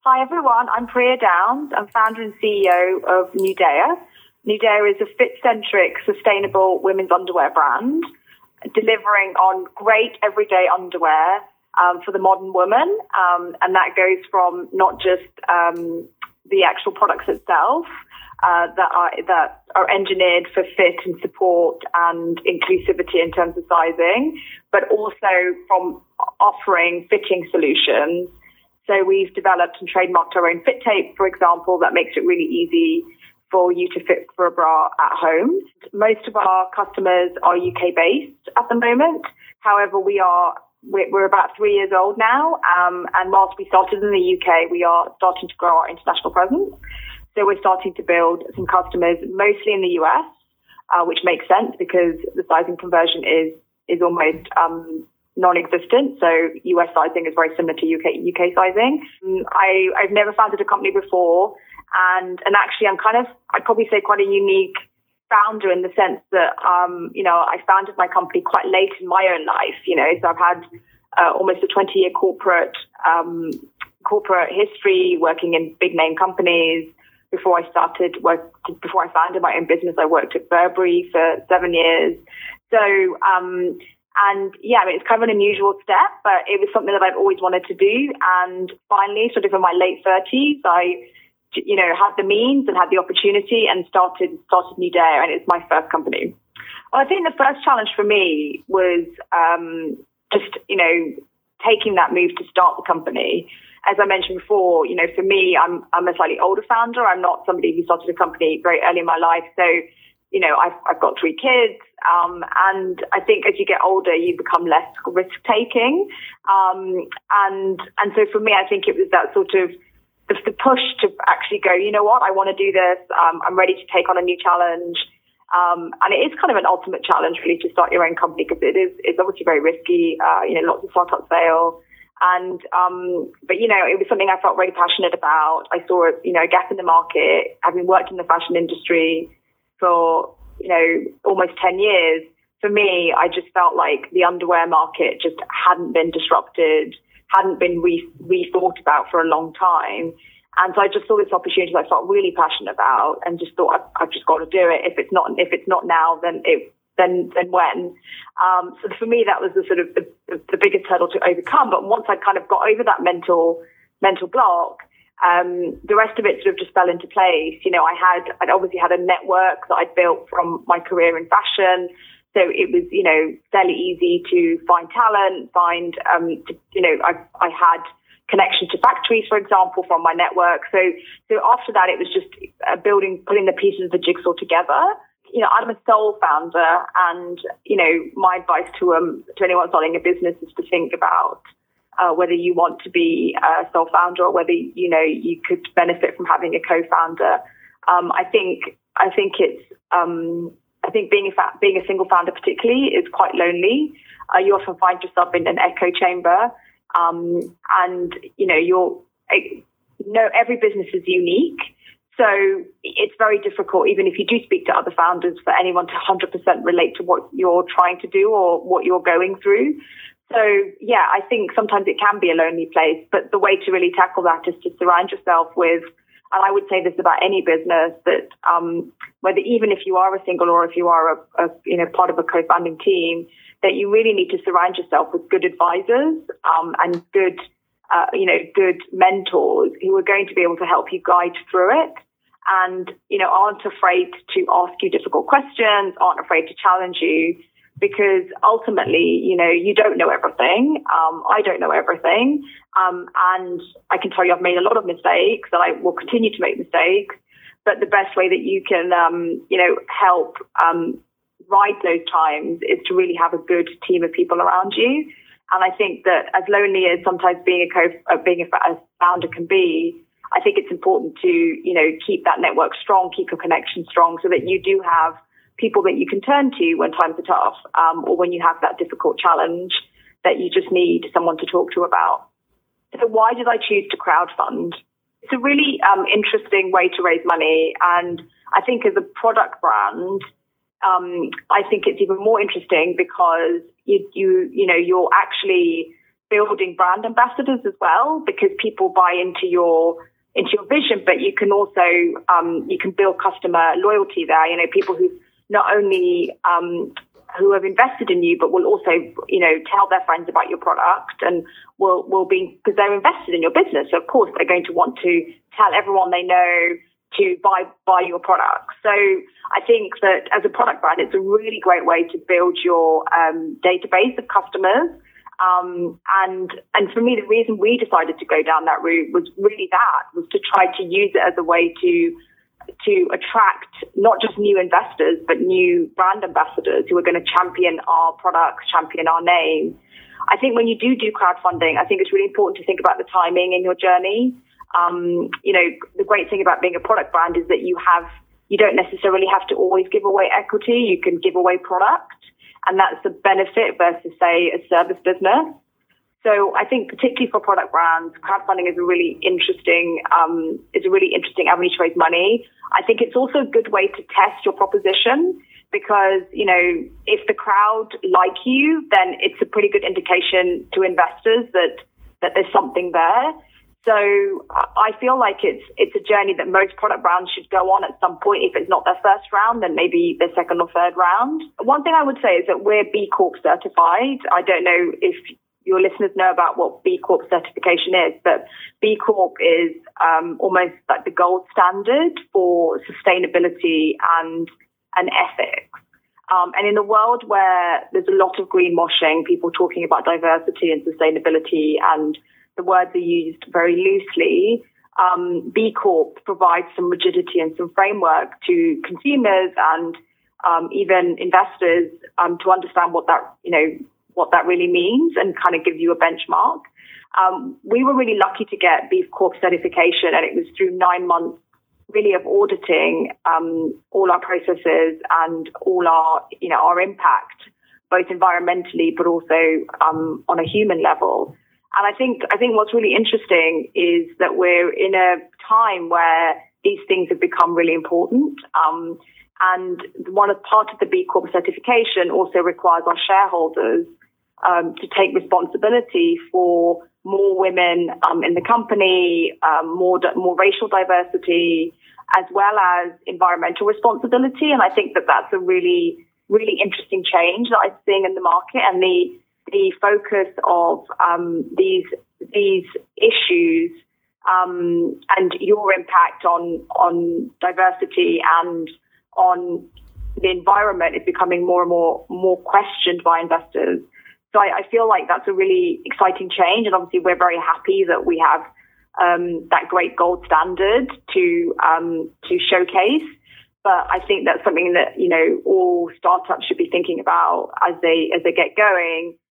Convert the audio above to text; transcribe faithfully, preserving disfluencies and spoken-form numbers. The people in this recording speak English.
Hi everyone, I'm Priya Downs. I'm founder and C E O of Nudea. Nudea is a fit-centric, sustainable women's underwear brand, delivering on great everyday underwear um, for the modern woman. Um, and that goes from not just um, the actual products itself uh, that are that are engineered for fit and support and inclusivity in terms of sizing, but also from offering fitting solutions. So we've developed and trademarked our own fit tape, for example, that makes it really easy for you to fit for a bra at home. Most of our customers are U K based at the moment. However, we are we're, we're about three years old now, um, and whilst we started in the U K, we are starting to grow our international presence. So we're starting to build some customers, mostly in the U S, uh, which makes sense because the sizing conversion is is almost um, non-existent. So U S sizing is very similar to U K U K sizing. I, I've never founded a company before. And, and actually I'm kind of, I'd probably say quite a unique founder in the sense that, um, you know, I founded my company quite late in my own life, you know, so I've had uh, almost a twenty year corporate, um, corporate history working in big name companies. Before I started work, before I founded my own business, I worked at Burberry for seven years. So, um, And yeah, I mean, it's kind of an unusual step, but it was something that I've always wanted to do. And finally, sort of in my late thirties, I, you know, had the means and had the opportunity and started, started Nudea, and it's my first company. Well, I think the first challenge for me was, um, just, you know, taking that move to start the company. As I mentioned before, you know, for me, I'm, I'm a slightly older founder. I'm not somebody who started a company very early in my life. So, you know, I've, I've got three kids. Um, and I think as you get older, you become less risk taking. Um, and, and so for me, I think it was that sort of the, the push to actually go, you know what, I want to do this. Um, I'm ready to take on a new challenge. Um, and it is kind of an ultimate challenge really to start your own company because it is, it's obviously very risky. Uh, you know, lots of startups fail. And, um, but, you know, it was something I felt very passionate about. I saw, you know, a gap in the market, having worked in the fashion industry for, you know, almost ten years. For me, I just felt like the underwear market just hadn't been disrupted, hadn't been re- rethought about for a long time. And so I just saw this opportunity I felt really passionate about and just thought I've, I've just got to do it. If it's not, if it's not now, then it, then, then when? Um, so for me, that was the sort of the, the biggest hurdle to overcome. But once I kind of got over that mental, mental block, Um, the rest of it sort of just fell into place. You know, I had, I'd obviously had a network that I'd built from my career in fashion. So it was, you know, fairly easy to find talent, find, um, to, you know, I, I had connections to factories, for example, from my network. So, so after that, it was just uh, building, putting the pieces of the jigsaw together. You know, I'm a sole founder and, you know, my advice to, um, to anyone starting a business is to think about Uh, whether you want to be a sole founder or whether, you know, you could benefit from having a co-founder. Um, I think, I think it's, um, I think being a, fa- being a single founder particularly is quite lonely. Uh, you often find yourself in an echo chamber. Um, and, you know, you're, no, every business is unique. So it's very difficult, even if you do speak to other founders, for anyone to one hundred percent relate to what you're trying to do or what you're going through. So, yeah, I think sometimes it can be a lonely place, but the way to really tackle that is to surround yourself with, and I would say this about any business, that um, whether even if you are a single or if you are a, a you know part of a co-founding team, that you really need to surround yourself with good advisors um, and good, uh, you know, good mentors who are going to be able to help you guide through it and, you know, aren't afraid to ask you difficult questions, aren't afraid to challenge you. Because ultimately, you know, you don't know everything. Um, I don't know everything. Um, and I can tell you I've made a lot of mistakes and I will continue to make mistakes. But the best way that you can, um, you know, help um, ride those times is to really have a good team of people around you. And I think that as lonely as sometimes being a co, uh, being a, a founder can be, I think it's important to, you know, keep that network strong, keep your connection strong so that you do have people that you can turn to when times are tough, um, or when you have that difficult challenge that you just need someone to talk to about. So why did I choose to crowdfund? It's a really um, interesting way to raise money. And I think as a product brand, um, I think it's even more interesting because you, you, you know, you're actually building brand ambassadors as well, because people buy into your into your vision, but you can also um, you can build customer loyalty there. You know, people who not only um, who have invested in you, but will also, you know, tell their friends about your product and will will be, because they're invested in your business. So of course they're going to want to tell everyone they know to buy buy your product. So I think that as a product brand, it's a really great way to build your um, database of customers. Um, and and for me, the reason we decided to go down that route was really that, was to try to use it as a way to to attract not just new investors, but new brand ambassadors who are going to champion our products, champion our name. I think when you do do crowdfunding, I think it's really important to think about the timing in your journey. Um, you know, the great thing about being a product brand is that you have, you don't necessarily have to always give away equity. You can give away product, and that's the benefit versus, say, a service business. So I think particularly for product brands, crowdfunding is a really interesting, um, is a really interesting avenue to raise money. I think it's also a good way to test your proposition, because, you know, if the crowd like you, then it's a pretty good indication to investors that, that there's something there. So I feel like it's it's a journey that most product brands should go on at some point. If it's not their first round, then maybe their second or third round. One thing I would say is that we're B Corp certified. I don't know if your listeners know about what B Corp certification is, but B Corp is um, almost like the gold standard for sustainability and, and ethics. Um, and in a world where there's a lot of greenwashing, people talking about diversity and sustainability, and the words are used very loosely, um, B Corp provides some rigidity and some framework to consumers and um, even investors um, to understand what that, you know, what that really means, and kind of give you a benchmark. Um, we were really lucky to get B Corp certification, and it was through nine months really of auditing um, all our processes and all our, you know, our impact, both environmentally but also um, on a human level. And I think I think what's really interesting is that we're in a time where these things have become really important. Um, and one of part of the B Corp certification also requires our shareholders um, to take responsibility for more women um, in the company, um, more more racial diversity, as well as environmental responsibility. And I think that that's a really really interesting change that I'm seeing in the market, and the the focus of um, these these issues um, and your impact on on diversity and on the environment is becoming more and more more questioned by investors. So I, I feel like that's a really exciting change, and obviously we're very happy that we have um, that great gold standard to um, to showcase. But I think that's something that, you know, all startups should be thinking about as they as they get going.